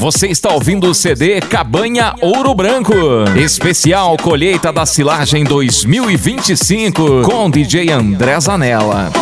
Você está ouvindo o CD Cabanha Ouro Branco, especial colheita da silagem 2025, com DJ André Zanella.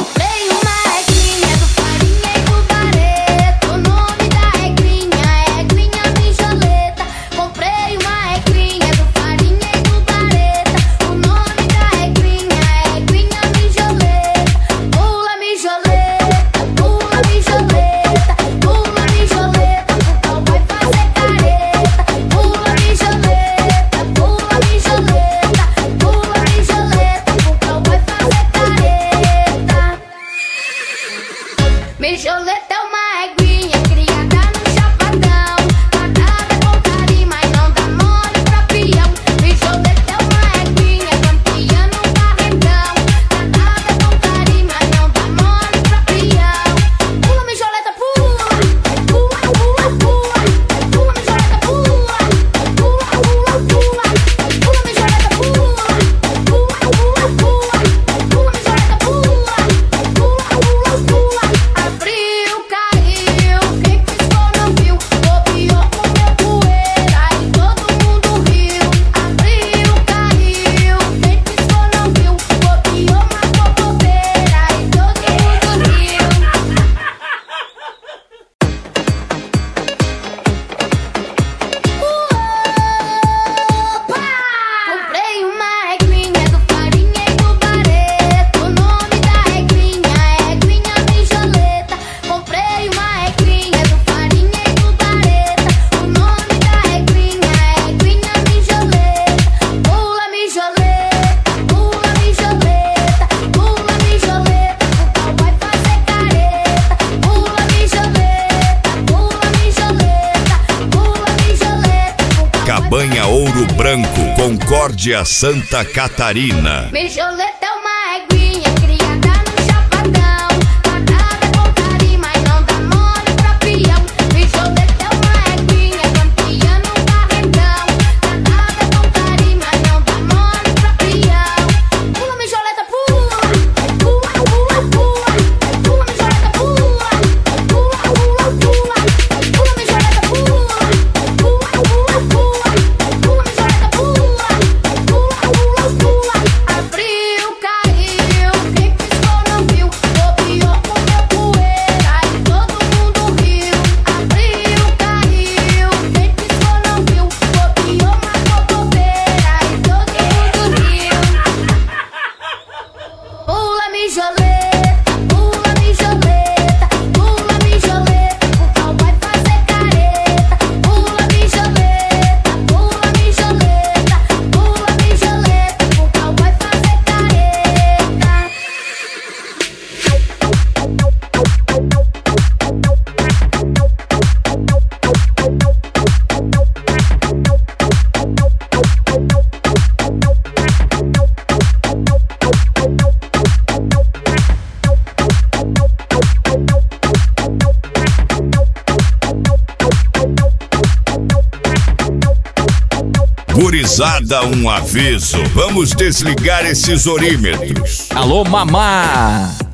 Mijoleta é uma eguinha criada no chapadão, casada com carinho, mas não dá mole pra peão. Mijoleta é uma eguinha campeã no barrendão, casada com carinho, mas não dá mole pra peão. Pula, mijoleta, pula, pula, pula, pula, pula, mijoleta, pula, pula, pula, pula, pula, mijoleta, pula, pula, pula, pula, pula, mijoleta, pula, pula, pula, pula. Abriu, caiu, quem piscou não viu, bobeou, comeu poeira e todo mundo riu. Abriu, caiu, quem piscou não viu, bobeou, matou bobeira e todo mundo riu. Opa! Comprei uma eguinha do farinha e do bareto. O nome da eguinha é eguinha mijoleta. Comprei uma eguinha do farinha e do bareta. O nome da eguinha é eguinha mijoleta. Pula, mijoleta, pula, mijoleta, pula, mijoleta, o pau vai fazer careta. Pula, mijoleta, pula, mijoleta, pula, mijoleta, o pau vai Cabanha Ouro Branco, Concórdia, Santa Catarina. Mijoleta é uma eguinha criada no chapadão, casada com carinho, mas não dá mole pra peão. Mijoleta é uma eguinha campeã no barrendão, casada com carinho, mas não dá mole pra peão. Pula, mijoleta, pula, pula, pula, pula, pula, mijoleta, pula, pula, pula, pula, pula, mijoleta, pula, pula, pula, pula, pula, mijoleta, pula, pula, pula, pula. Abriu, caiu, quem piscou não viu, bobeou, comeu poeira e todo mundo riu. Abriu, caiu, quem piscou não viu, bobeou, matou bobeira e todo mundo riu. Pula, mijoleta, pula, mijoleta, pula, mijoleta, o pau vai fazer careta. Pula, mijoleta, pula, mijoleta, pula, mijoleta, o pau vai fazer careta. Gurizada, um aviso. Vamos desligar esses orímetros. Alô, mamá!